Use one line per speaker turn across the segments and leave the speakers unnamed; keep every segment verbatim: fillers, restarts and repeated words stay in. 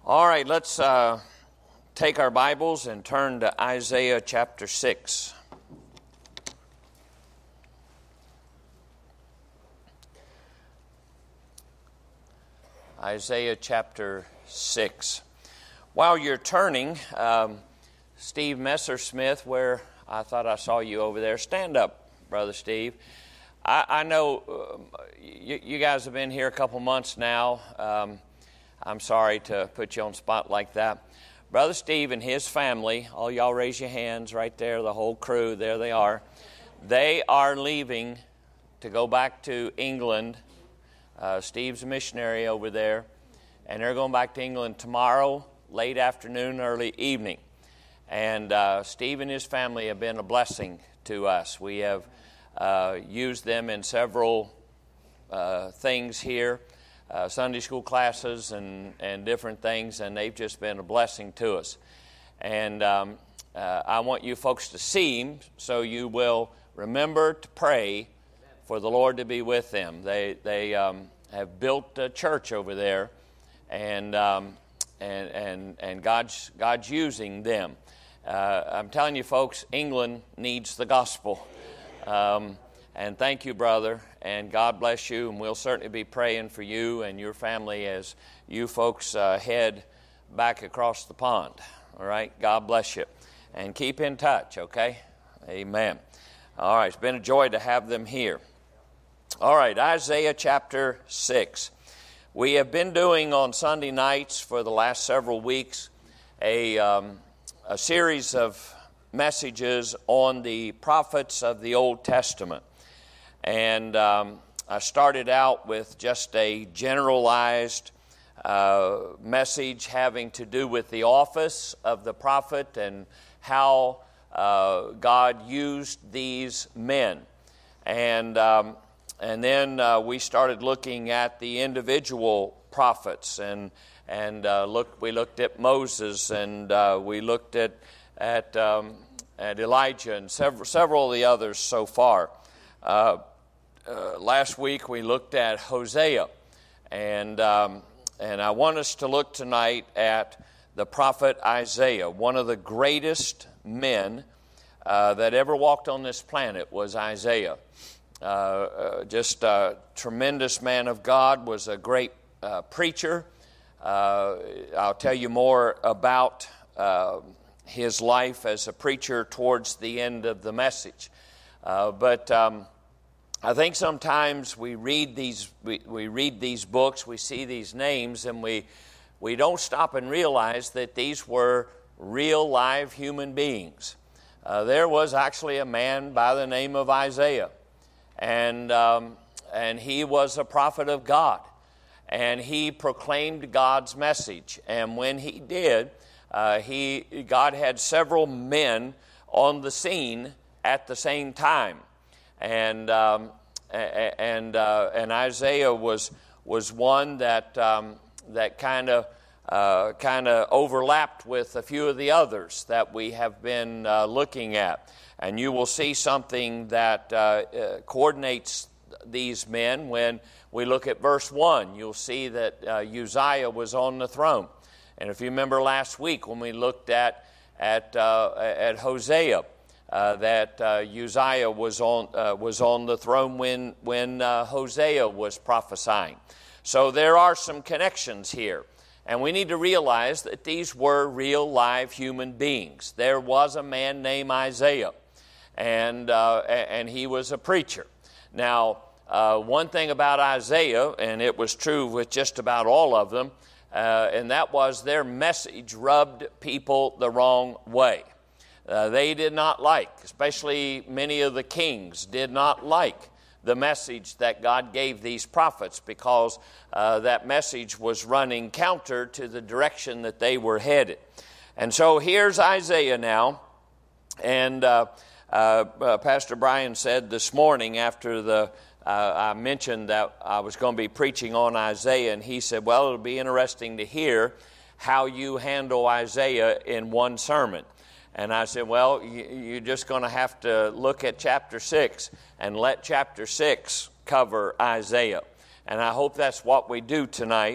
All right, let's uh, take our Bibles and turn to Isaiah chapter six. Isaiah chapter six. While you're turning, um, Steve Messersmith, where I thought I saw you over there, stand up, Brother Steve. I, I know uh, you, you guys have been here a couple months now. Um, I'm sorry to put you on the spot like that. Brother Steve and his family, all y'all raise your hands right there, the whole crew, there they are. They are leaving to go back to England. Uh, Steve's a missionary over there, and they're going back to England tomorrow, late afternoon, early evening. And uh, Steve and his family have been a blessing to us. We have uh, used them in several uh, things here. Uh, Sunday school classes and, and different things, and they've just been a blessing to us. And um, uh, I want you folks to see them so you will remember to pray for the Lord to be with them. They they um, have built a church over there, and um, and and and God's God's using them. Uh, I'm telling you, folks, England needs the gospel. Um, And thank you, brother, and God bless you, and we'll certainly be praying for you and your family as you folks uh, head back across the pond. All right? God bless you. And keep in touch, okay? Amen. All right, it's been a joy to have them here. All right, Isaiah chapter six. We have been doing on Sunday nights for the last several weeks a, um, a series of messages on the prophets of the Old Testament. And um, I started out with just a generalized uh, message having to do with the office of the prophet and how uh, God used these men. And um, and then uh, we started looking at the individual prophets, and and uh, look we looked at Moses, and uh, we looked at at um, at Elijah, and several several of the others so far. Uh, uh, last week we looked at Hosea, and um, and I want us to look tonight at the prophet Isaiah. One of the greatest men uh, that ever walked on this planet was Isaiah. Uh, uh, just a tremendous man of God, was a great uh, preacher. Uh, I'll tell you more about uh, his life as a preacher towards the end of the message. Uh, but um, I think sometimes we read these we, we read these books, we see these names, and we we don't stop and realize that these were real live human beings. Uh, there was actually a man by the name of Isaiah, and um, and he was a prophet of God, and he proclaimed God's message. And when he did, uh, he God had several men on the scene at the same time. And um, and uh, and Isaiah was was one that um, that kind of uh, kind of overlapped with a few of the others that we have been uh, looking at, and you will see something that uh, uh, coordinates these men when we look at verse one. You'll see that uh, Uzziah was on the throne, and if you remember last week when we looked at at uh, at Hosea. Uh, that uh, Uzziah was on uh, was on the throne when when uh, Hosea was prophesying. So there are some connections here, and we need to realize that these were real live human beings. There was a man named Isaiah, and uh, and he was a preacher. Now, uh, one thing about Isaiah, and it was true with just about all of them, uh, and that was their message rubbed people the wrong way. Uh, they did not like, especially many of the kings, did not like the message that God gave these prophets because uh, that message was running counter to the direction that they were headed. And so here's Isaiah now, and uh, uh, uh, Pastor Brian said this morning after the uh, I mentioned that I was going to be preaching on Isaiah, and he said, well, it'll be interesting to hear how you handle Isaiah in one sermon. And I said, well, you're just going to have to look at chapter six and let chapter six cover Isaiah. And I hope that's what we do tonight.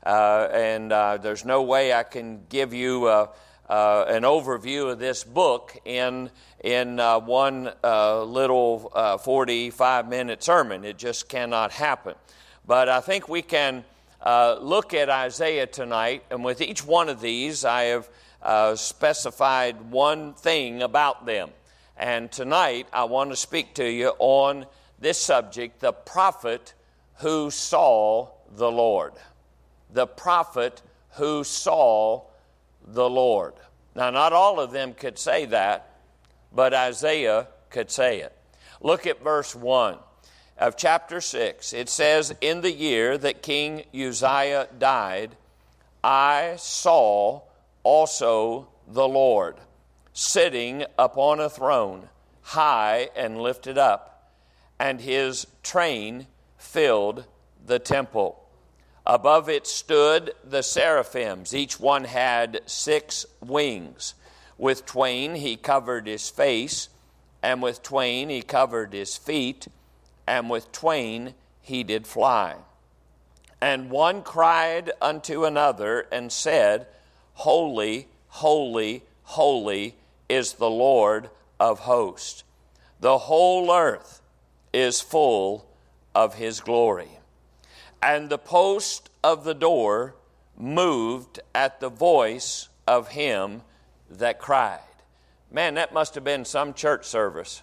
uh, and uh, there's no way I can give you uh, uh, an overview of this book in in uh, one uh, little uh, forty-five minute sermon. It just cannot happen. But I think we can uh, look at Isaiah tonight, and with each one of these, I have uh, specified one thing about them. And tonight, I want to speak to you on this subject, the prophet who saw the Lord. The prophet who saw the Lord. Now, not all of them could say that, but Isaiah could say it. Look at verse one of chapter six. It says, "In the year that King Uzziah died, I saw also the Lord, sitting upon a throne, high and lifted up, and his train filled the temple. Above it stood the seraphims. Each one had six wings. With twain he covered his face, and with twain he covered his feet, and with twain he did fly. And one cried unto another and said, Holy, holy, holy is the Lord of hosts. The whole earth is full of his glory. And the post of the door moved at the voice of him that cried." Man, that must have been some church service.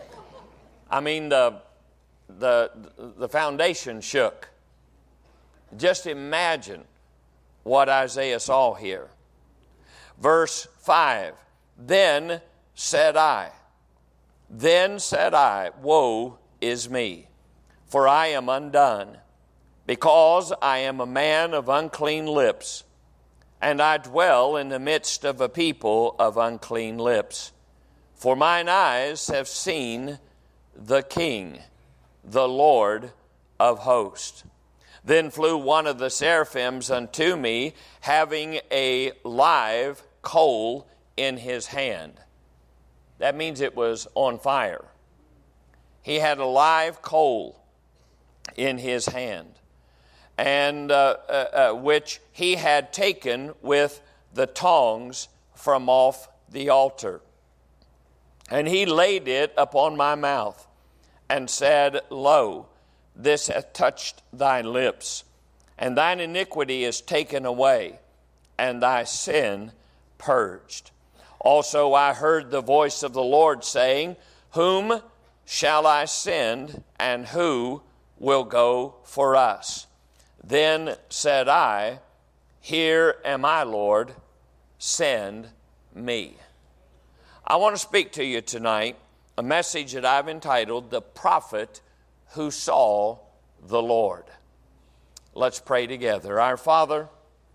I mean, the, the, the foundation shook. Just imagine what Isaiah saw here. Verse five, "Then said I, then said I, woe is me, for I am undone, because I am a man of unclean lips, and I dwell in the midst of a people of unclean lips. For mine eyes have seen the King, the Lord of hosts. Then flew one of the seraphims unto me, having a live coal in his hand." That means it was on fire. He had a live coal in his hand, and uh, uh, uh, which he had taken with the tongs from off the altar. And he laid it upon my mouth, and said, Lo, this hath touched thy lips, and thine iniquity is taken away, and thy sin purged. Also I heard the voice of the Lord saying, Whom shall I send, and who will go for us? Then said I, Here am I, Lord, send me." I want to speak to you tonight a message that I've entitled, The Prophet Who Saw the Lord. Let's pray together. Our Father,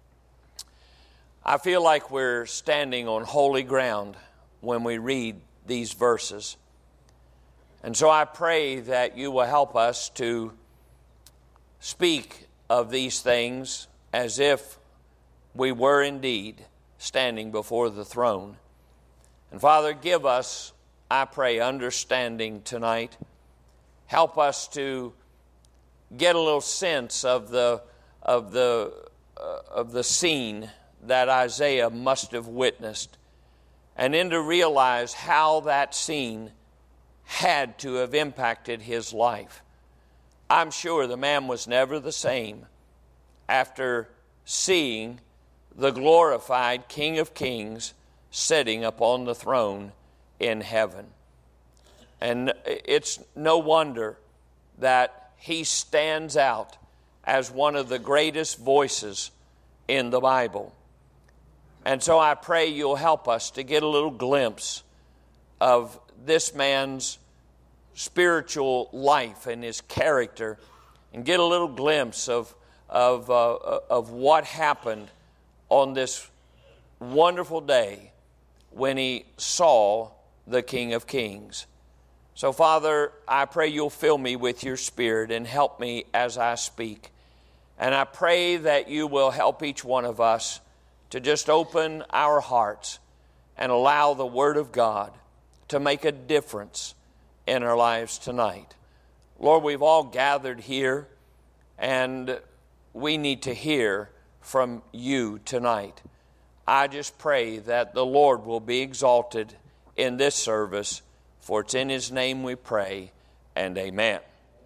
I feel like we're standing on holy ground when we read these verses. And so I pray that you will help us to speak of these things as if we were indeed standing before the throne. And Father, give us, I pray, understanding tonight. Help us to get a little sense of the of the uh, of the scene that Isaiah must have witnessed, and then to realize how that scene had to have impacted his life. I'm sure the man was never the same after seeing the glorified King of Kings sitting upon the throne in heaven. And it's no wonder that he stands out as one of the greatest voices in the Bible. And so I pray you'll help us to get a little glimpse of this man's spiritual life and his character, and get a little glimpse of, of, uh, of what happened on this wonderful day when he saw the King of Kings. So, Father, I pray you'll fill me with your Spirit and help me as I speak. And I pray that you will help each one of us to just open our hearts and allow the Word of God to make a difference in our lives tonight. Lord, we've all gathered here, and we need to hear from you tonight. I just pray that the Lord will be exalted in this service, for it's in His name we pray, and amen.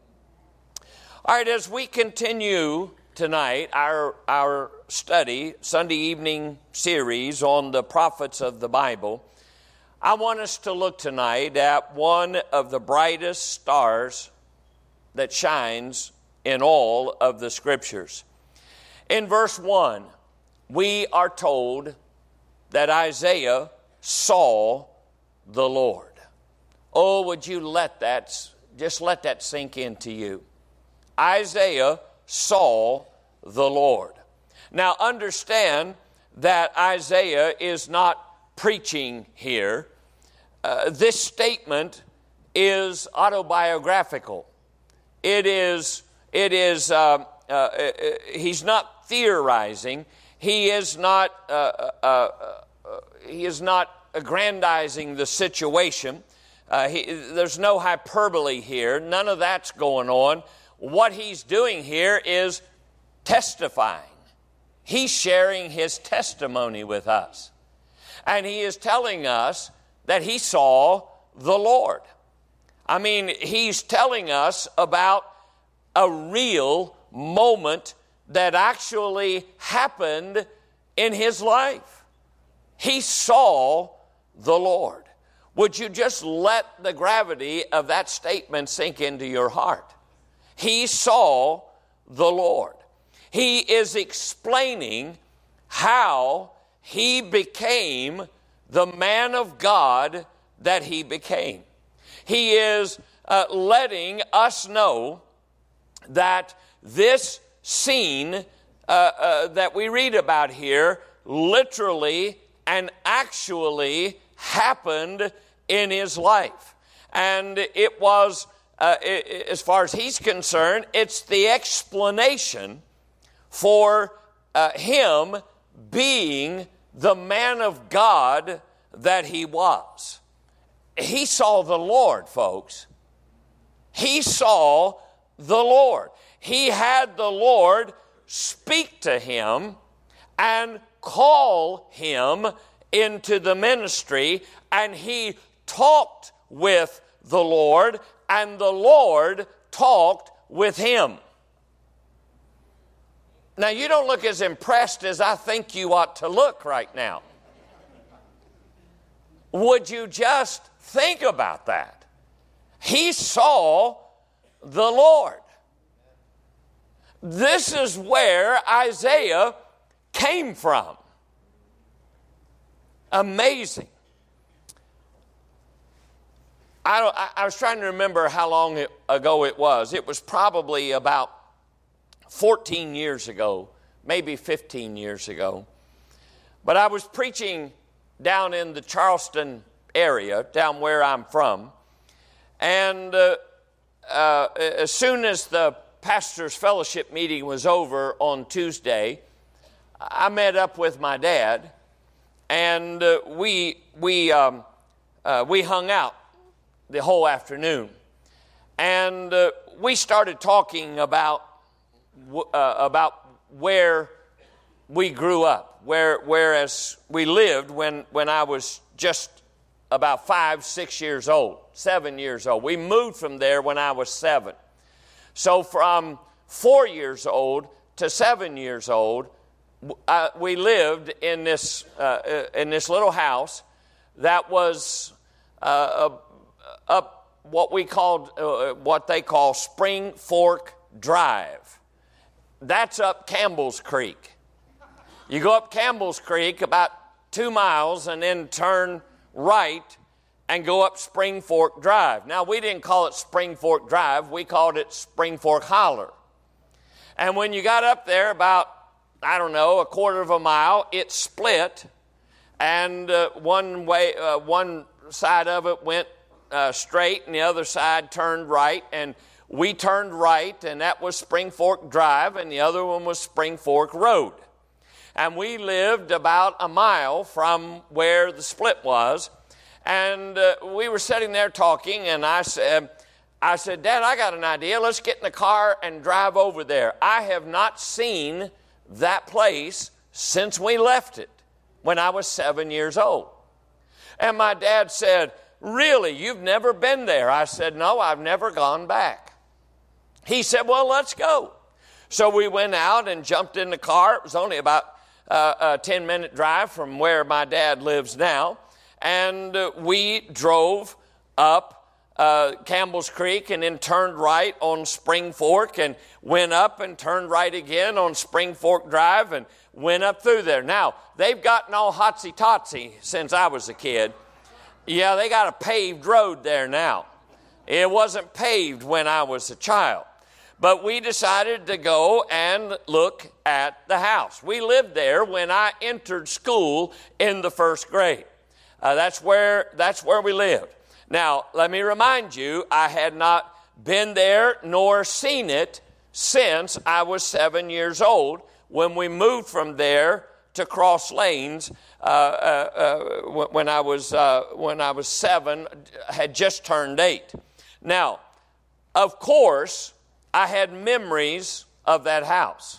All right, as we continue tonight our, our study, Sunday evening series on the prophets of the Bible, I want us to look tonight at one of the brightest stars that shines in all of the Scriptures. In verse one, we are told that Isaiah saw the Lord. Oh, would you let that, just let that sink into you. Isaiah saw the Lord. Now understand that Isaiah is not preaching here. Uh, this statement is autobiographical. It is, it is, uh, uh, uh, he's not theorizing. He is not, uh, uh, uh, he is not aggrandizing the situation. Uh, he, there's no hyperbole here. None of that's going on. What he's doing here is testifying. He's sharing his testimony with us. And he is telling us that he saw the Lord. I mean, he's telling us about a real moment that actually happened in his life. He saw the Lord. Would you just let the gravity of that statement sink into your heart? He saw the Lord. He is explaining how he became the man of God that he became. He is uh, letting us know that this scene uh, uh, that we read about here literally and actually happened in his life. And it was, uh, it, as far as he's concerned, it's the explanation for uh, him being the man of God that he was. He saw the Lord, folks. He saw the Lord. He had the Lord speak to him and call him into the ministry, and he talked with the Lord, and the Lord talked with him. Now, you don't look as impressed as I think you ought to look right now. Would you just think about that? He saw the Lord. This is where Isaiah came from. Amazing. I, don't, I, I was trying to remember how long it, ago it was. It was probably about fourteen years ago, maybe fifteen years ago. But I was preaching down in the Charleston area, down where I'm from. And uh, uh, as soon as the pastor's fellowship meeting was over on Tuesday, I met up with my dad, and uh, we we um, uh, we hung out the whole afternoon, and uh, we started talking about uh, about where we grew up, where whereas we lived when when I was just about five, six years old, seven years old. We moved from there when I was seven. So from four years old to seven years old, uh, we lived in this uh, in this little house that was uh, up what we called uh, what they call Spring Fork Drive. That's up Campbell's Creek. You go up Campbell's Creek about two miles and then turn right and go up Spring Fork Drive. Now, we didn't call it Spring Fork Drive. We called it Spring Fork Holler. And when you got up there about, I don't know, a quarter of a mile, it split. And uh, one way, uh, one side of it went uh, straight and the other side turned right. And we turned right, and that was Spring Fork Drive, and the other one was Spring Fork Road. And we lived about a mile from where the split was. And uh, we were sitting there talking, and I said, I said, Dad, I got an idea. Let's get in the car and drive over there. I have not seen that place since we left it when I was seven years old. And my dad said, really, you've never been there? I said, no, I've never gone back. He said, well, let's go. So we went out and jumped in the car. It was only about uh, a ten-minute drive from where my dad lives now. And uh, we drove up uh, Campbell's Creek and then turned right on Spring Fork and went up and turned right again on Spring Fork Drive and went up through there. Now, they've gotten all hotsy-totsy since I was a kid. Yeah, they got a paved road there now. It wasn't paved when I was a child. But we decided to go and look at the house. We lived there when I entered school in the first grade. Uh, that's where that's where we lived. Now, let me remind you, I had not been there nor seen it since I was seven years old when we moved from there to Cross Lanes uh, uh, uh, when I was uh, when I was seven, had just turned eight. Now, of course, I had memories of that house.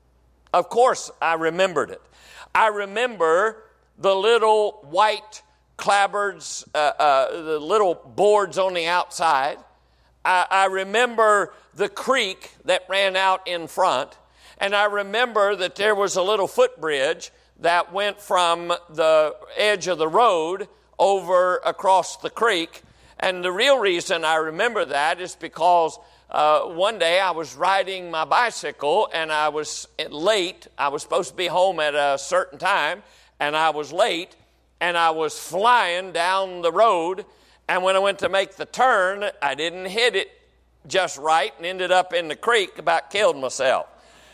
Of course, I remembered it. I remember the little white clapboards, uh, uh, the little boards on the outside. I, I remember the creek that ran out in front. And I remember that there was a little footbridge that went from the edge of the road over across the creek. And the real reason I remember that is because uh, one day I was riding my bicycle and I was late. I was supposed to be home at a certain time, and I was late, and I was flying down the road. And when I went to make the turn, I didn't hit it just right and ended up in the creek, about killed myself.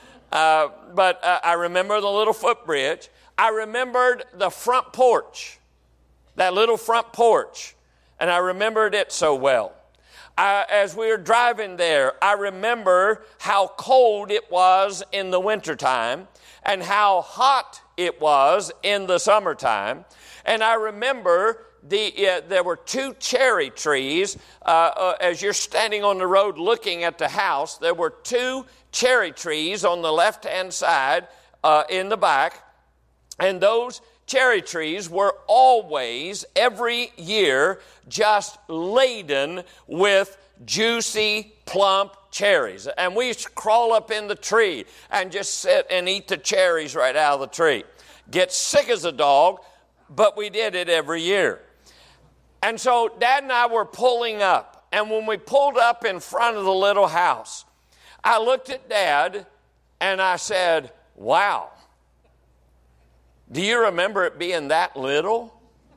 Uh, but uh, I remember the little footbridge. I remembered the front porch, that little front porch, and I remembered it so well. I, as we were driving there, I remember how cold it was in the wintertime and how hot it was in the summertime. And I remember the uh, there were two cherry trees. Uh, uh, as you're standing on the road looking at the house, there were two cherry trees on the left-hand side uh, in the back. And those cherry trees were always, every year, just laden with juicy, plump cherries. And we used to crawl up in the tree and just sit and eat the cherries right out of the tree. Get sick as a dog, but we did it every year. And so Dad and I were pulling up. And when we pulled up in front of the little house, I looked at Dad and I said, wow, do you remember it being that little?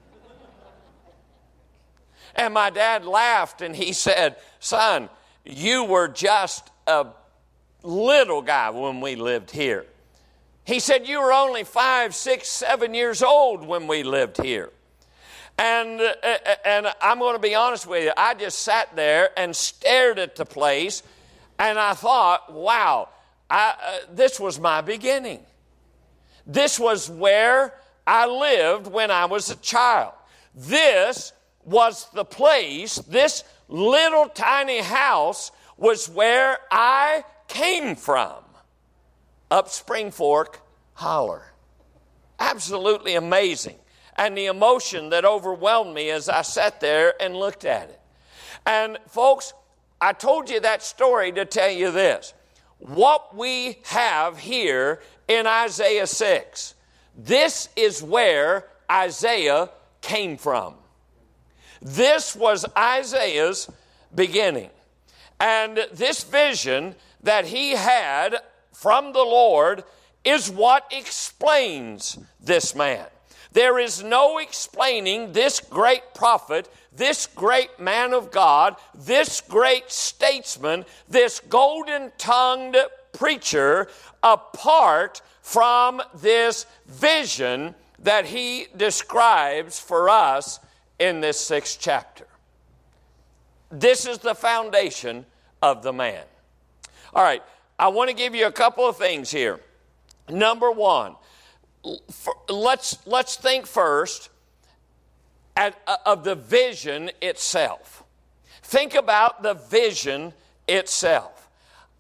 And my dad laughed and he said, son, you were just a little guy when we lived here. He said, you were only five, six, seven years old when we lived here. And, uh, and I'm going to be honest with you, I just sat there and stared at the place, and I thought, wow, I, uh, this was my beginning. This was where I lived when I was a child. This was the place, this little tiny house was where I came from. Up Spring Fork Holler. Absolutely amazing. And the emotion that overwhelmed me as I sat there and looked at it. And folks, I told you that story to tell you this. What we have here in Isaiah six, this is where Isaiah came from. This was Isaiah's beginning. And this vision that he had from the Lord is what explains this man. There is no explaining this great prophet, this great man of God, this great statesman, this golden-tongued preacher apart from this vision that he describes for us in this sixth chapter. This is the foundation of the man. All right, I want to give you a couple of things here. Number one, let's let's think first at, uh, of the vision itself. Think about the vision itself.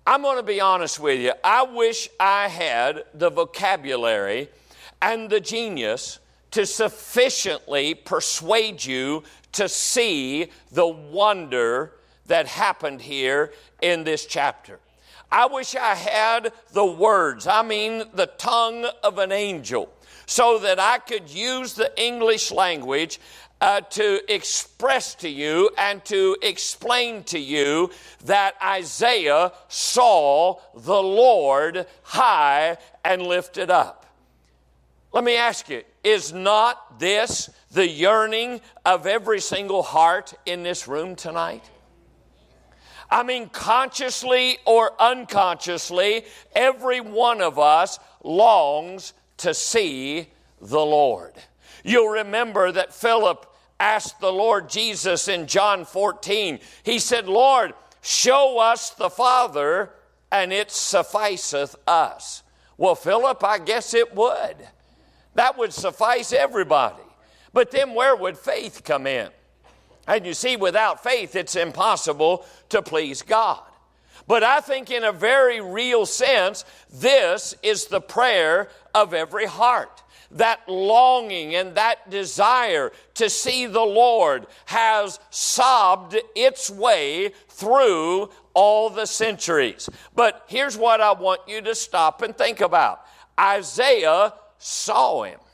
I'm going to be honest with you. I wish I had the vocabulary and the genius to sufficiently persuade you to see the wonder that happened here in this chapter. I wish I had the words, I mean the tongue of an angel, so that I could use the English language uh, to express to you and to explain to you that Isaiah saw the Lord high and lifted up. Let me ask you, is not this the yearning of every single heart in this room tonight? I mean, consciously or unconsciously, every one of us longs to see the Lord. You'll remember that Philip asked the Lord Jesus in John fourteen. He said, Lord, show us the Father, and it sufficeth us. Well, Philip, I guess it would. That would suffice everybody. But then where would faith come in? And you see, without faith, it's impossible to please God. But I think in a very real sense, this is the prayer of every heart. That longing and that desire to see the Lord has sobbed its way through all the centuries. But here's what I want you to stop and think about. Isaiah saw him.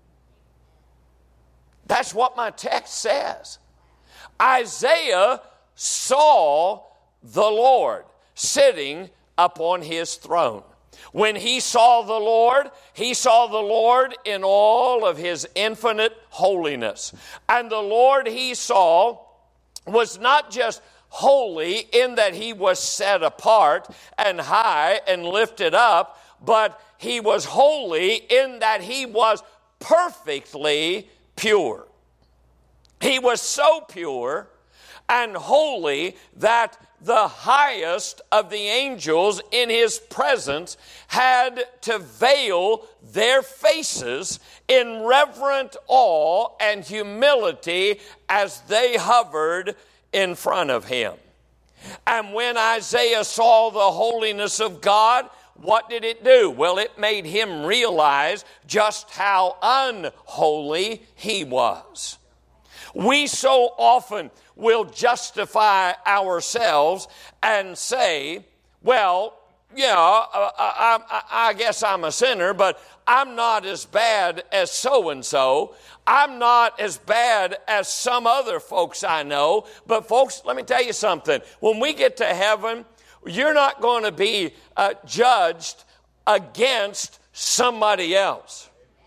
That's what my text says. Isaiah saw the Lord sitting upon his throne. When he saw the Lord, he saw the Lord in all of his infinite holiness. And the Lord he saw was not just holy in that he was set apart and high and lifted up, but he was holy in that he was perfectly pure. He was so pure and holy that the highest of the angels in his presence had to veil their faces in reverent awe and humility as they hovered in front of him. And when Isaiah saw the holiness of God, what did it do? Well, it made him realize just how unholy he was. We so often will justify ourselves and say, well, yeah, I, I, I guess I'm a sinner, but I'm not as bad as so-and-so. I'm not as bad as some other folks I know. But folks, let me tell you something. When we get to heaven, you're not going to be uh, judged against somebody else.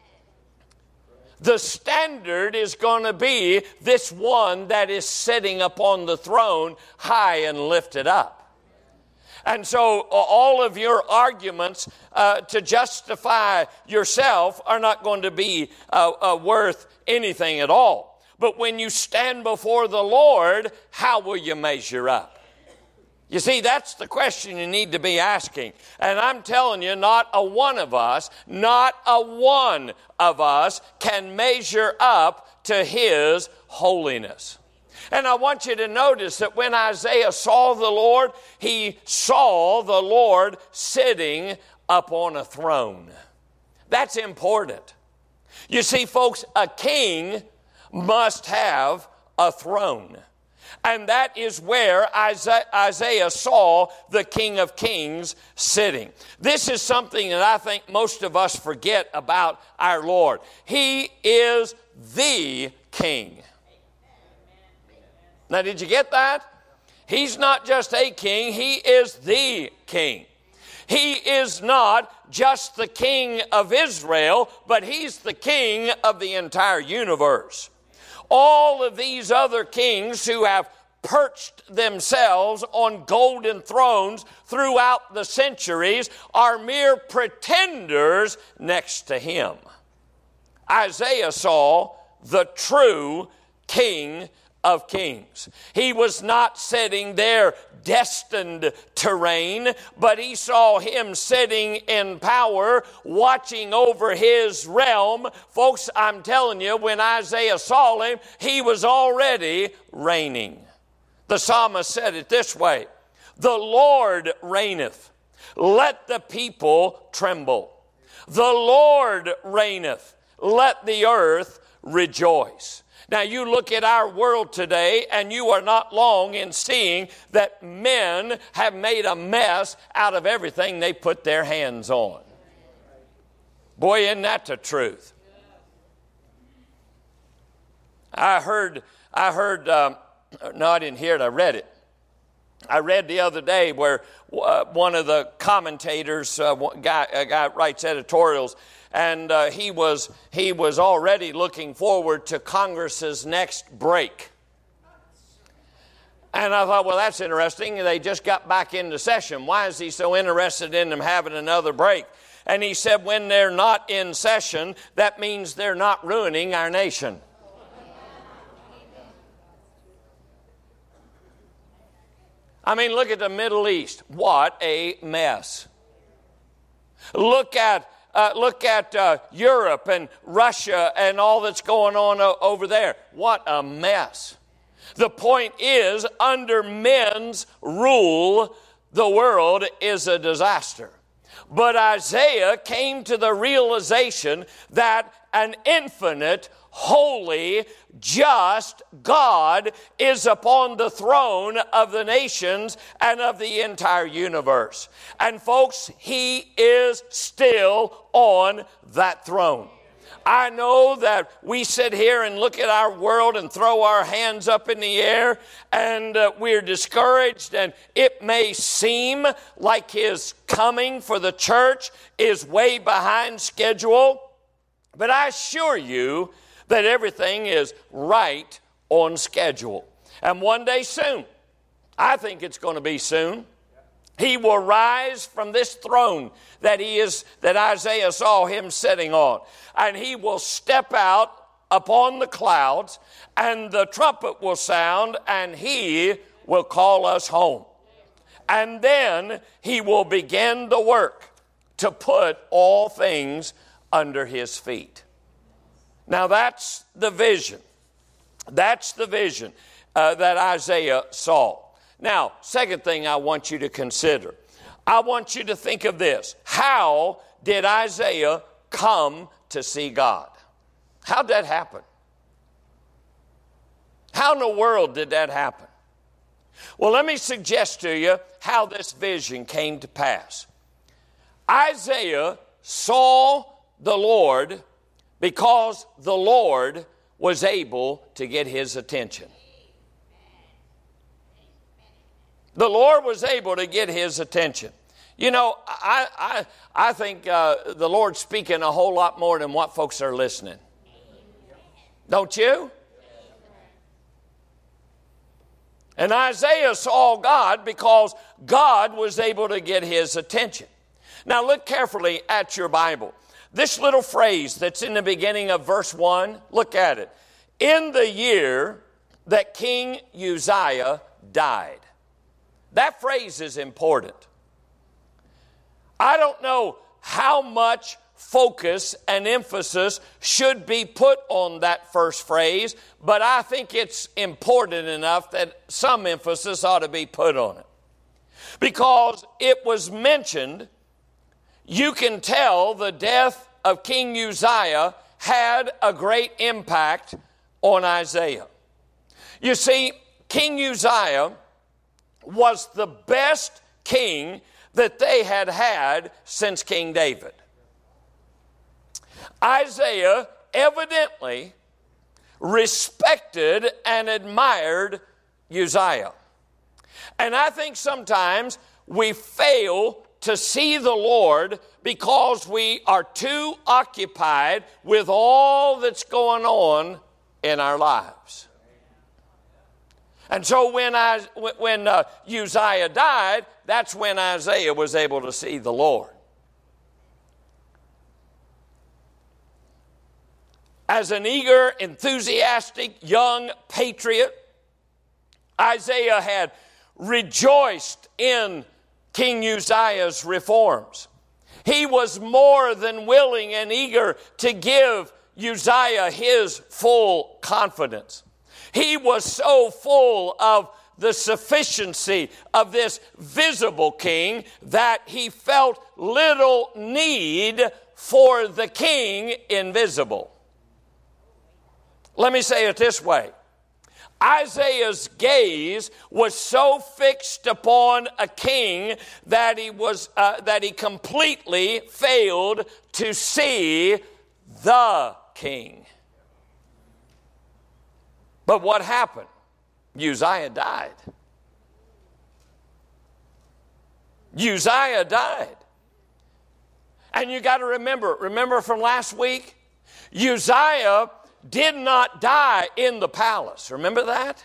The standard is going to be this one that is sitting upon the throne high and lifted up. And so all of your arguments uh, to justify yourself are not going to be uh, uh, worth anything at all. But when you stand before the Lord, how will you measure up? You see, that's the question you need to be asking. And I'm telling you, not a one of us, not a one of us can measure up to his holiness. And I want you to notice that when Isaiah saw the Lord, he saw the Lord sitting upon a throne. That's important. You see, folks, a king must have a throne. And that is where Isaiah saw the King of Kings sitting. This is something that I think most of us forget about our Lord. He is the King. Now, did you get that? He's not just a king, he is the King. He is not just the King of Israel, but he's the King of the entire universe. All of these other kings who have perched themselves on golden thrones throughout the centuries are mere pretenders next to him. Isaiah saw the true King of Kings. He was not sitting there destined to reign, but he saw him sitting in power, watching over his realm. Folks, I'm telling you, when Isaiah saw him, he was already reigning. The psalmist said it this way, The Lord reigneth. Let the people tremble. The Lord reigneth. Let the earth rejoice. Now you look at our world today and you are not long in seeing that men have made a mess out of everything they put their hands on. Boy, isn't that the truth? I heard, I heard, um, no, I didn't hear it, I read it. I read the other day where uh, one of the commentators, uh, guy, a guy writes editorials, and uh, he was he was already looking forward to Congress's next break. And I thought, well, that's interesting. They just got back into session. Why is he so interested in them having another break? And he said, when they're not in session, that means they're not ruining our nation. I mean, look at the Middle East. What a mess. Look at uh, look at uh, Europe and Russia and all that's going on o- over there. What a mess. The point is, under men's rule, the world is a disaster. But Isaiah came to the realization that an infinite, holy, just God is upon the throne of the nations and of the entire universe. And folks, He is still on that throne. I know that we sit here and look at our world and throw our hands up in the air and uh, we're discouraged, and it may seem like His coming for the church is way behind schedule, but I assure you that everything is right on schedule. And one day soon, I think it's going to be soon, He will rise from this throne that he is, that Isaiah saw Him sitting on. And He will step out upon the clouds, and the trumpet will sound, and He will call us home. And then He will begin the work to put all things under His feet. Now that's the vision. That's the vision uh, that Isaiah saw. Now, second thing I want you to consider. I want you to think of this. How did Isaiah come to see God? How did that happen? How in the world did that happen? Well, let me suggest to you how this vision came to pass. Isaiah saw the Lord because the Lord was able to get his attention. The Lord was able to get his attention. You know, I I, I think uh, the Lord's speaking a whole lot more than what folks are listening. Don't you? And Isaiah saw God because God was able to get his attention. Now look carefully at your Bible. This little phrase that's in the beginning of verse one, look at it. In the year that King Uzziah died. That phrase is important. I don't know how much focus and emphasis should be put on that first phrase, but I think it's important enough that some emphasis ought to be put on it. Because it was mentioned, you can tell the death of King Uzziah had a great impact on Isaiah. You see, King Uzziah was the best king that they had had since King David. Isaiah evidently respected and admired Uzziah. And I think sometimes we fail to see the Lord because we are too occupied with all that's going on in our lives. And so when I, when uh, Uzziah died, that's when Isaiah was able to see the Lord. As an eager, enthusiastic, young patriot, Isaiah had rejoiced in King Uzziah's reforms. He was more than willing and eager to give Uzziah his full confidence. He was so full of the sufficiency of this visible king that he felt little need for the king invisible. Let me say it this way. Isaiah's gaze was so fixed upon a king that he was uh, that he completely failed to see the king. But what happened? Uzziah died. Uzziah died. And you got to remember, remember from last week, Uzziah did not die in the palace. Remember that?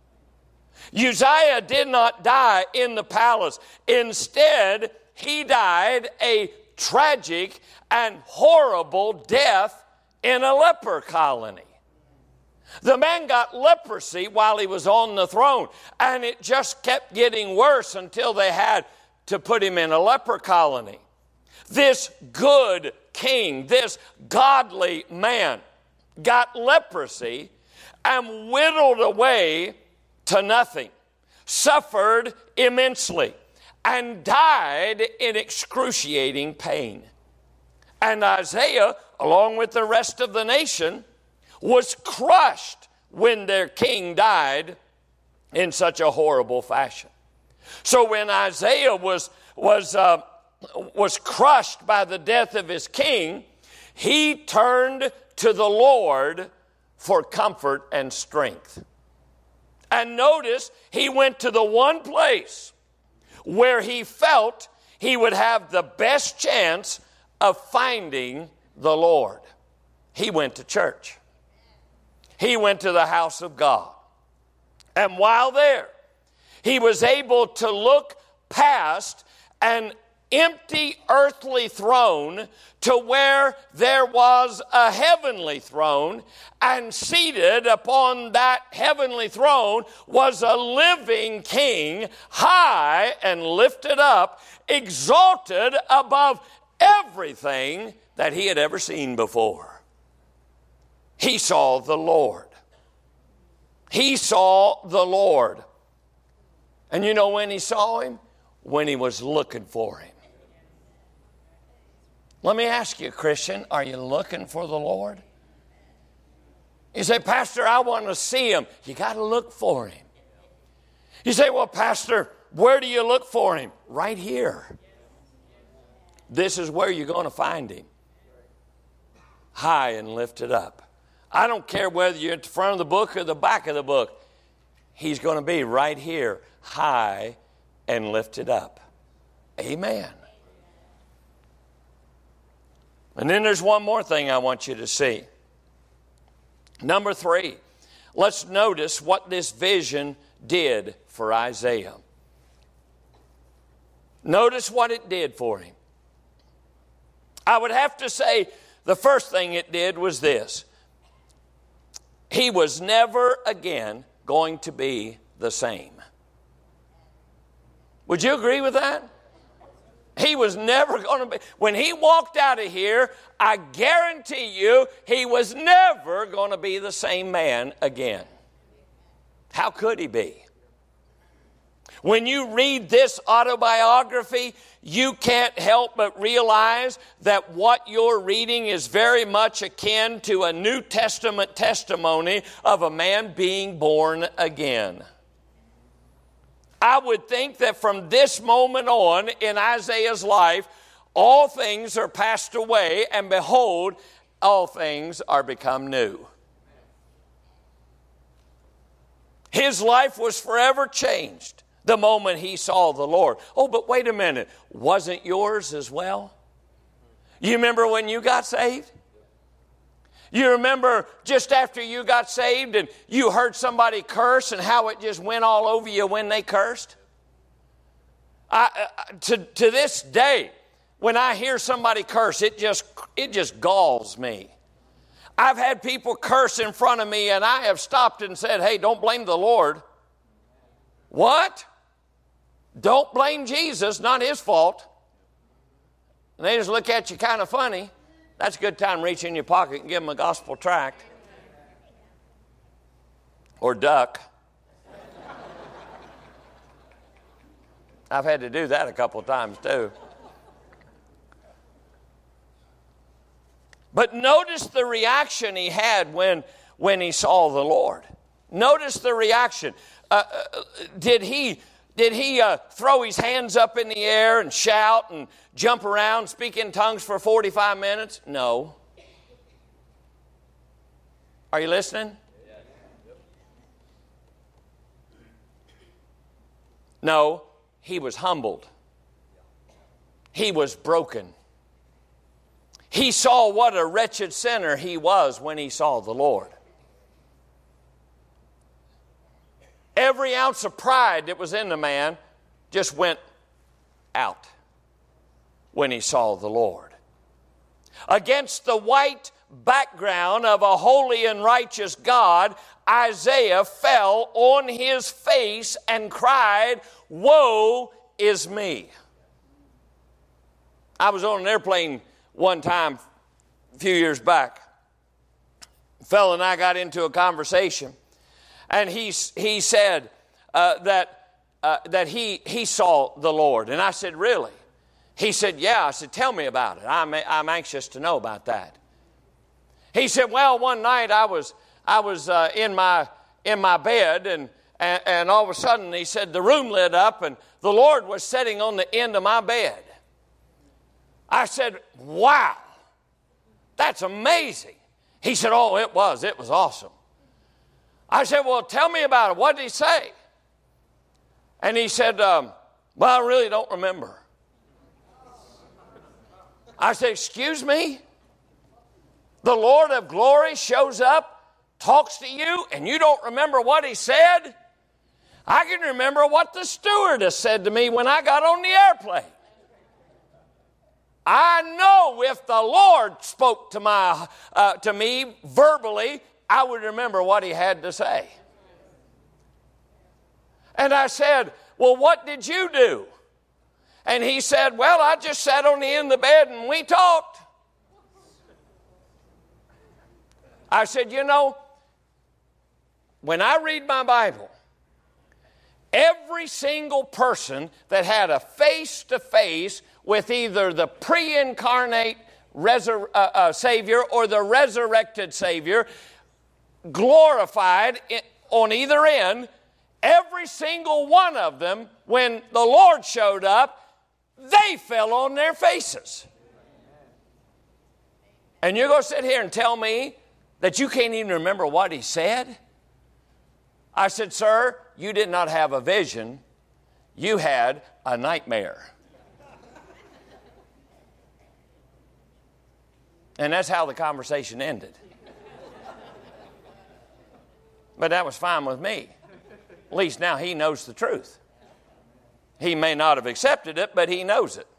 Uzziah did not die in the palace. Instead, he died a tragic and horrible death in a leper colony. The man got leprosy while he was on the throne, and it just kept getting worse until they had to put him in a leper colony. This good king, this godly man, got leprosy and whittled away to nothing, suffered immensely, and died in excruciating pain. And Isaiah, along with the rest of the nation, was crushed when their king died in such a horrible fashion. So when Isaiah was, was, uh, was crushed by the death of his king, he turned to the Lord for comfort and strength. And notice, he went to the one place where he felt he would have the best chance of finding the Lord. He went to church. He went to the house of God. And while there, he was able to look past an empty earthly throne to where there was a heavenly throne, and seated upon that heavenly throne was a living king, high and lifted up, exalted above everything that he had ever seen before. He saw the Lord. He saw the Lord. And you know when he saw him? When he was looking for him. Let me ask you, Christian, are you looking for the Lord? You say, Pastor, I want to see him. You got to look for him. You say, well, Pastor, where do you look for him? Right here. This is where you're going to find him. High and lifted up. I don't care whether you're at the front of the book or the back of the book. He's going to be right here, high and lifted up. Amen. And then there's one more thing I want you to see. Number three, let's notice what this vision did for Isaiah. Notice what it did for him. I would have to say the first thing it did was this. He was never again going to be the same. Would you agree with that? He was never going to be. When he walked out of here, I guarantee you, he was never going to be the same man again. How could he be? When you read this autobiography, you can't help but realize that what you're reading is very much akin to a New Testament testimony of a man being born again. I would think that from this moment on in Isaiah's life, all things are passed away, and behold, all things are become new. His life was forever changed the moment he saw the Lord. Oh, but wait a minute. Wasn't yours as well? You remember when you got saved? You remember just after you got saved and you heard somebody curse and how it just went all over you when they cursed? I, uh, to, to this day, when I hear somebody curse, it just, it just galls me. I've had people curse in front of me and I have stopped and said, hey, don't blame the Lord. What? Don't blame Jesus, not his fault. And they just look at you kind of funny. That's a good time to reach in your pocket and give them a gospel tract. Or duck. I've had to do that a couple of times too. But notice the reaction he had when, when he saw the Lord. Notice the reaction. Uh, uh, did he, did he uh, throw his hands up in the air and shout and jump around, speak in tongues for forty-five minutes? No. Are you listening? No, he was humbled. He was broken. He saw what a wretched sinner he was when he saw the Lord. Every ounce of pride that was in the man just went out when he saw the Lord. Against the white background of a holy and righteous God, Isaiah fell on his face and cried, "Woe is me." I was on an airplane one time a few years back. A fellow and I got into a conversation, and he, he said uh, that, uh, that he, he saw the Lord. And I said, "Really?" He said, "Yeah." I said, "Tell me about it. I'm, I'm anxious to know about that." He said, "Well, one night I was I was uh, in my in my bed, and, and and all of a sudden," he said, "the room lit up, and the Lord was sitting on the end of my bed." I said, "Wow, that's amazing." He said, "Oh, it was. It was awesome." I said, "Well, tell me about it. What did he say?" And he said, um, "Well, I really don't remember." I said, "Excuse me? The Lord of glory shows up, talks to you, and you don't remember what he said?" I can remember what the stewardess said to me when I got on the airplane. I know if the Lord spoke to my uh, to me verbally, I would remember what he had to say. And I said, "Well, what did you do?" And he said, "Well, I just sat on the end of the bed and we talked." I said, "You know, when I read my Bible, every single person that had a face-to-face with either the pre-incarnate resur- uh, uh, Savior or the resurrected Savior, glorified in, on either end, every single one of them, when the Lord showed up, they fell on their faces." And you're going to sit here and tell me that you can't even remember what he said? I said, "Sir, you did not have a vision. You had a nightmare." And that's how the conversation ended. But that was fine with me. At least now he knows the truth. He may not have accepted it, but he knows it.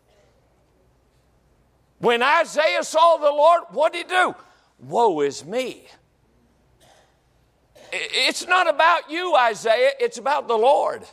When Isaiah saw the Lord, what did he do? Woe is me. It's not about you, Isaiah. It's about the Lord.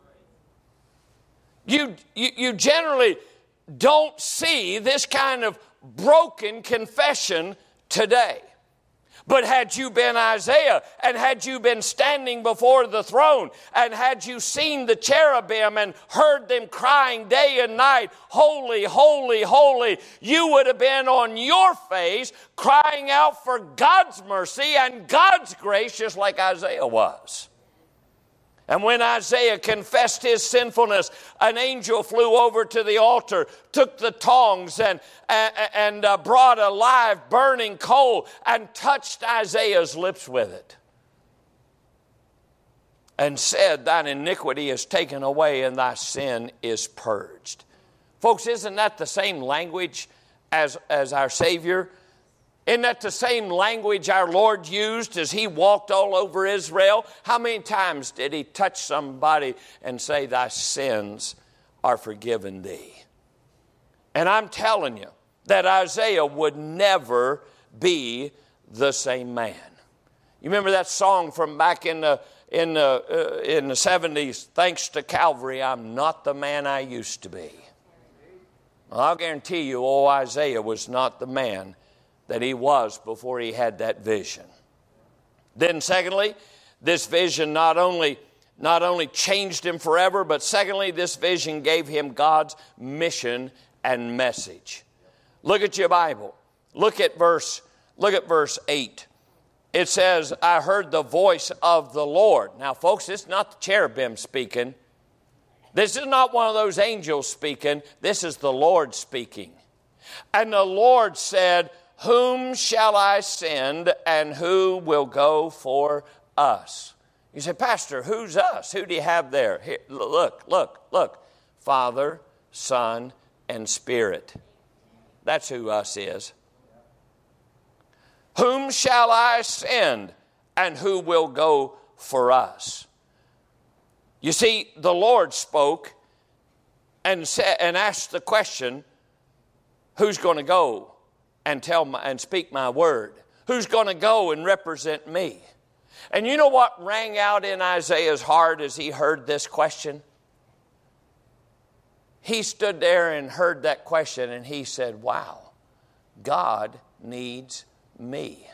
You, you, you generally don't see this kind of broken confession today. But had you been Isaiah, and had you been standing before the throne, and had you seen the cherubim and heard them crying day and night, "Holy, holy, holy," you would have been on your face crying out for God's mercy and God's grace, just like Isaiah was. And when Isaiah confessed his sinfulness, an angel flew over to the altar, took the tongs and, and, and uh, brought a live burning coal and touched Isaiah's lips with it. And said, "Thine iniquity is taken away and thy sin is purged." Folks, isn't that the same language as, as our Savior? Isn't that the same language our Lord used as he walked all over Israel? How many times did he touch somebody and say, "Thy sins are forgiven thee"? And I'm telling you that Isaiah would never be the same man. You remember that song from back in the, in the, uh, in the seventies, "Thanks to Calvary, I'm not the man I used to be." Well, I'll guarantee you, oh, Isaiah was not the man that he was before he had that vision. Then secondly, this vision not only not only changed him forever, but secondly, this vision gave him God's mission and message. Look at your Bible. Look at verse, look at verse eight. It says, I heard the voice of the Lord. Now, folks, it's not the cherubim speaking. This is not one of those angels speaking. This is the Lord speaking. And the Lord said, whom shall I send, and who will go for us? You say, Pastor, who's us? Who do you have there? Here, look, look, look. Father, Son, and Spirit. That's who us is. Whom shall I send, and who will go for us? You see, the Lord spoke and said, and asked the question, who's going to go and tell my, and speak my word? Who's going to go and represent me? And you know what rang out in Isaiah's heart as he heard this question? He stood there and heard that question, and he said, wow, God needs me.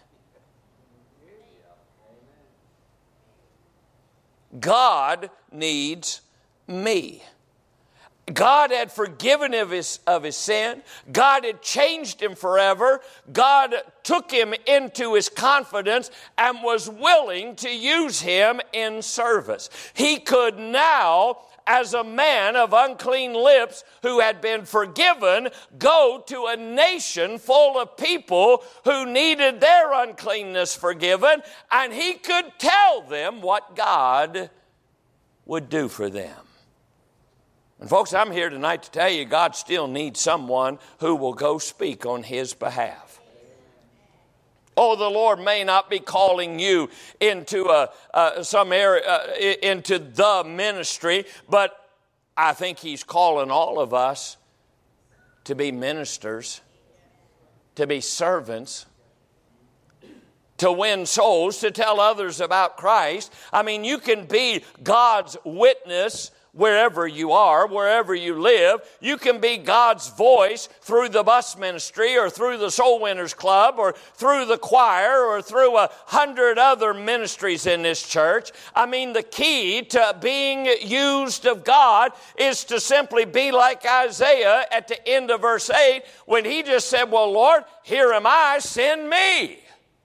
God needs me. God had forgiven him of his, of his sin. God had changed him forever. God took him into his confidence and was willing to use him in service. He could now, as a man of unclean lips who had been forgiven, go to a nation full of people who needed their uncleanness forgiven, and he could tell them what God would do for them. And folks, I'm here tonight to tell you God still needs someone who will go speak on his behalf. Oh, the Lord may not be calling you into a, uh, some area, uh, into the ministry, but I think he's calling all of us to be ministers, to be servants, to win souls, to tell others about Christ. I mean, you can be God's witness wherever you are, wherever you live. You can be God's voice through the bus ministry or through the Soul Winners Club or through the choir or through a hundred other ministries in this church. I mean, the key to being used of God is to simply be like Isaiah at the end of verse eight when he just said, well, Lord, here am I, send me.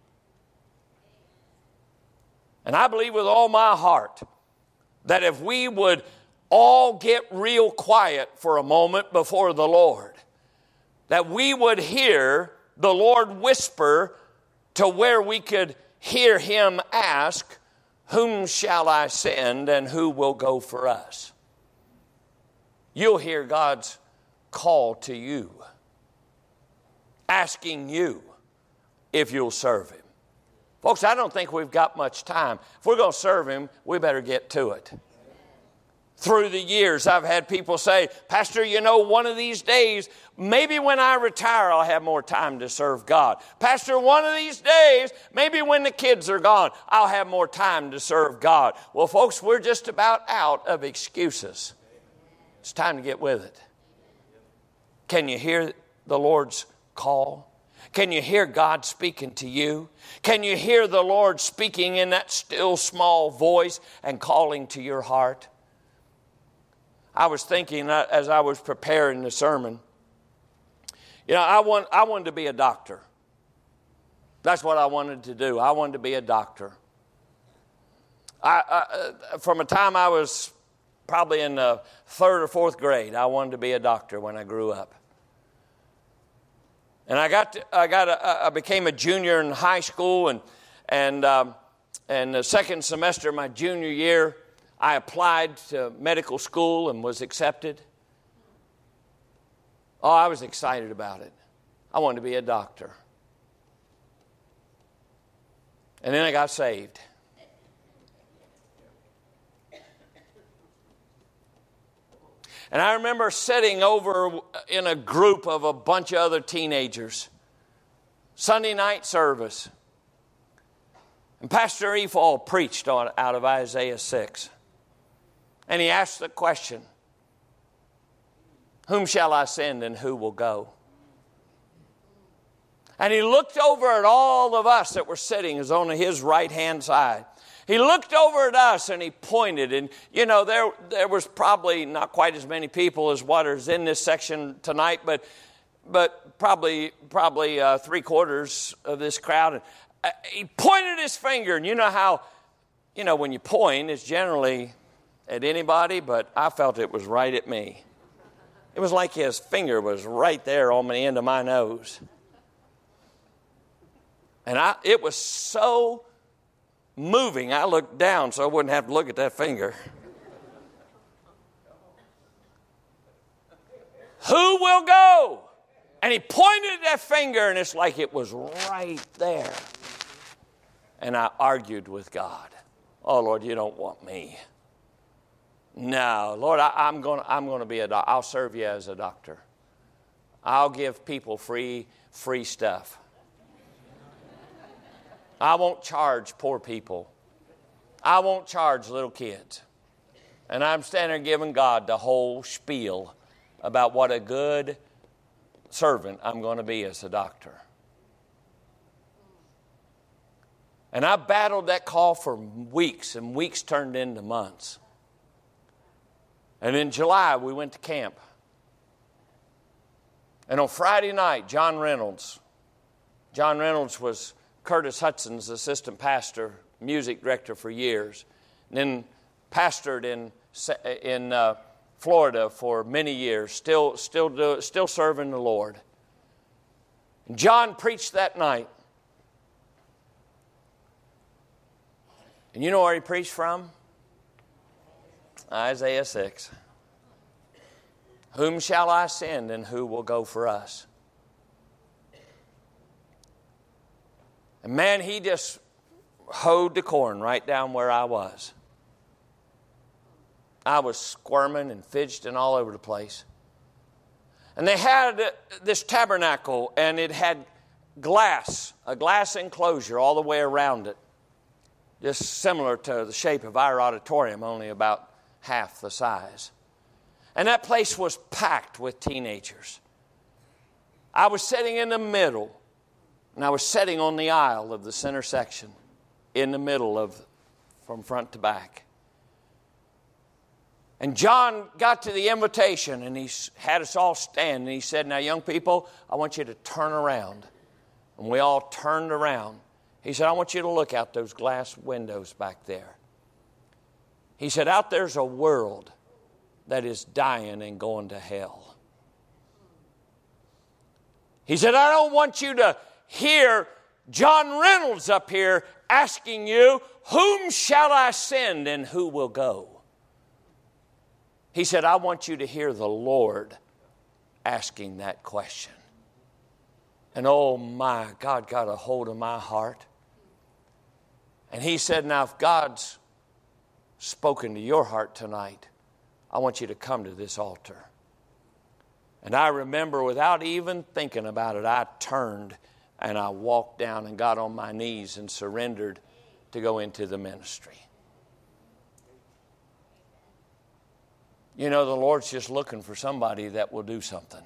And I believe with all my heart that if we would all get real quiet for a moment before the Lord, that we would hear the Lord whisper to where we could hear him ask, whom shall I send and who will go for us? You'll hear God's call to you, asking you if you'll serve him. Folks, I don't think we've got much time. If we're going to serve him, we better get to it. Through the years, I've had people say, Pastor, you know, one of these days, maybe when I retire, I'll have more time to serve God. Pastor, one of these days, maybe when the kids are gone, I'll have more time to serve God. Well, folks, we're just about out of excuses. It's time to get with it. Can you hear the Lord's call? Can you hear God speaking to you? Can you hear the Lord speaking in that still small voice and calling to your heart? I was thinking as I was preparing the sermon, you know, I want I wanted to be a doctor. That's what I wanted to do. I wanted to be a doctor. I, I, from a time I was probably in the third or fourth grade, I wanted to be a doctor when I grew up. And I got to, I got a, I became a junior in high school, and and um, and the second semester of my junior year, I applied to medical school and was accepted. Oh, I was excited about it. I wanted to be a doctor. And then I got saved. And I remember sitting over in a group of a bunch of other teenagers, Sunday night service. And Pastor Efall preached on out of Isaiah six. And he asked the question, whom shall I send and who will go? And he looked over at all of us that were sitting as on his right-hand side. He looked over at us and he pointed. And, you know, there, there was probably not quite as many people as what is in this section tonight, but but probably probably uh, three quarters of this crowd. And, uh, he pointed his finger. And you know how, you know, when you point, it's generally at anybody, but I felt it was right at me. It was like his finger was right there on the end of my nose. And I, it was so moving, I looked down so I wouldn't have to look at that finger. Who will go? And he pointed at that finger, and it's like it was right there. And I argued with God. Oh, Lord, you don't want me. No, Lord, I, I'm going I'm going to be a doctor. I'll serve you as a doctor. I'll give people free, free stuff. I won't charge poor people. I won't charge little kids. And I'm standing there giving God the whole spiel about what a good servant I'm going to be as a doctor. And I battled that call for weeks, and weeks turned into months. And in July, we went to camp. And on Friday night, John Reynolds, John Reynolds was Curtis Hudson's assistant pastor, music director for years, and then pastored in in uh, Florida for many years, still still do, still serving the Lord. And John preached that night, and you know where he preached from? Isaiah six. Whom shall I send, and who will go for us? And man, he just hoed the corn right down where I was. I was squirming and fidgeting all over the place. And they had this tabernacle, and it had glass, a glass enclosure all the way around it. Just similar to the shape of our auditorium, only about half the size. And that place was packed with teenagers. I was sitting in the middle. And I was sitting on the aisle of the center section, in the middle of, from front to back. And John got to the invitation, and he had us all stand, and he said, now, young people, I want you to turn around. And we all turned around. He said, I want you to look out those glass windows back there. He said, out there's a world that is dying and going to hell. He said, I don't want you to hear John Reynolds up here asking you, whom shall I send and who will go? He said, I want you to hear the Lord asking that question. And oh my, God got a hold of my heart. And he said, now if God's spoken to your heart tonight, I want you to come to this altar. And I remember without even thinking about it, I turned and I walked down and got on my knees and surrendered to go into the ministry. You know, the Lord's just looking for somebody that will do something.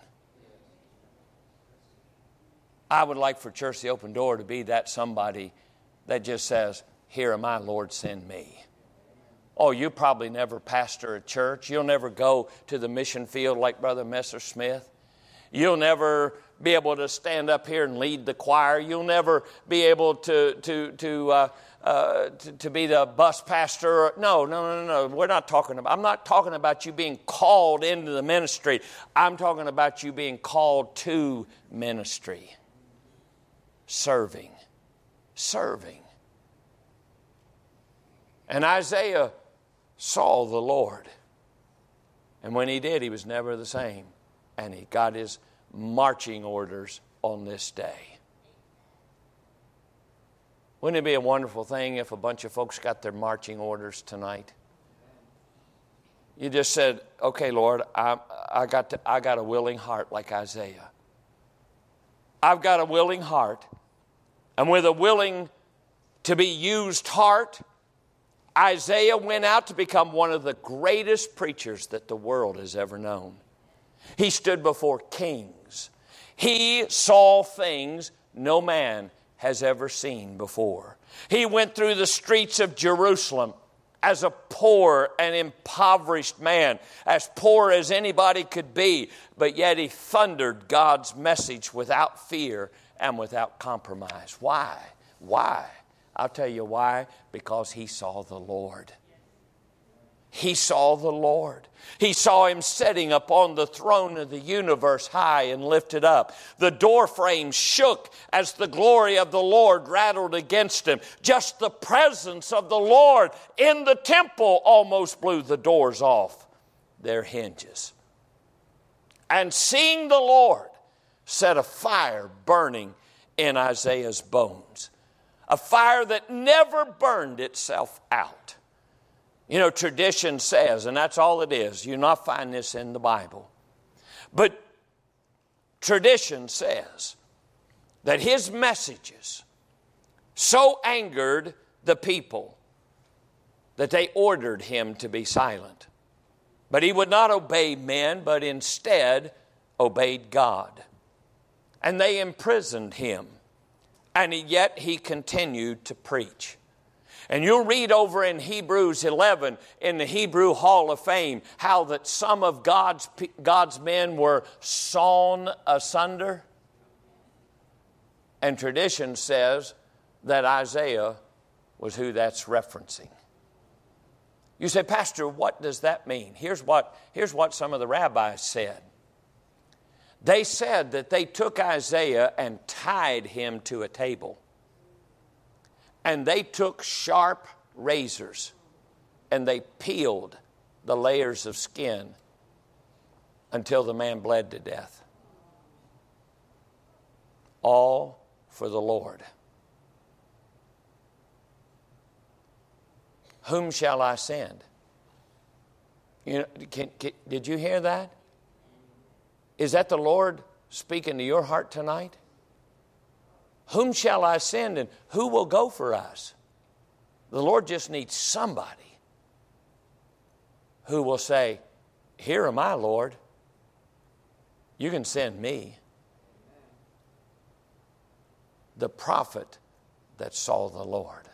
I would like for Church the Open Door to be that somebody that just says, here am I, Lord, send me. Oh, you probably never pastor a church. You'll never go to the mission field like Brother Messersmith. You'll never be able to stand up here and lead the choir. You'll never be able to to to uh, uh, to, to be the bus pastor. No, no, no, no, no. We're not talking about. I'm not talking about you being called into the ministry. I'm talking about you being called to ministry, serving, serving. And Isaiah saw the Lord. And when he did, he was never the same. And he got his marching orders on this day. Wouldn't it be a wonderful thing if a bunch of folks got their marching orders tonight? You just said, okay, Lord, I, I, got to, I got a willing heart like Isaiah. I've got a willing heart. And with a willing to be used heart, Isaiah went out to become one of the greatest preachers that the world has ever known. He stood before kings. He saw things no man has ever seen before. He went through the streets of Jerusalem as a poor and impoverished man, as poor as anybody could be, but yet he thundered God's message without fear and without compromise. Why? Why? I'll tell you why. Because he saw the Lord. He saw the Lord. He saw him sitting upon the throne of the universe, high and lifted up. The door frame shook as the glory of the Lord rattled against him. Just the presence of the Lord in the temple almost blew the doors off their hinges. And seeing the Lord, set a fire burning in Isaiah's bones. A fire that never burned itself out. You know, tradition says, and that's all it is. You not find this in the Bible. But tradition says that his messages so angered the people that they ordered him to be silent. But he would not obey men, but instead obeyed God. And they imprisoned him. And yet he continued to preach. And you'll read over in Hebrews eleven, in the Hebrew Hall of Fame, how that some of God's, God's men were sawn asunder. And tradition says that Isaiah was who that's referencing. You say, Pastor, what does that mean? Here's what, here's what some of the rabbis said. They said that they took Isaiah and tied him to a table. And they took sharp razors and they peeled the layers of skin until the man bled to death. All for the Lord. Whom shall I send? You know, can, can, did you hear that? Is that the Lord speaking to your heart tonight? Whom shall I send and who will go for us? The Lord just needs somebody who will say, here am I, Lord. You can send me. The prophet that saw the Lord.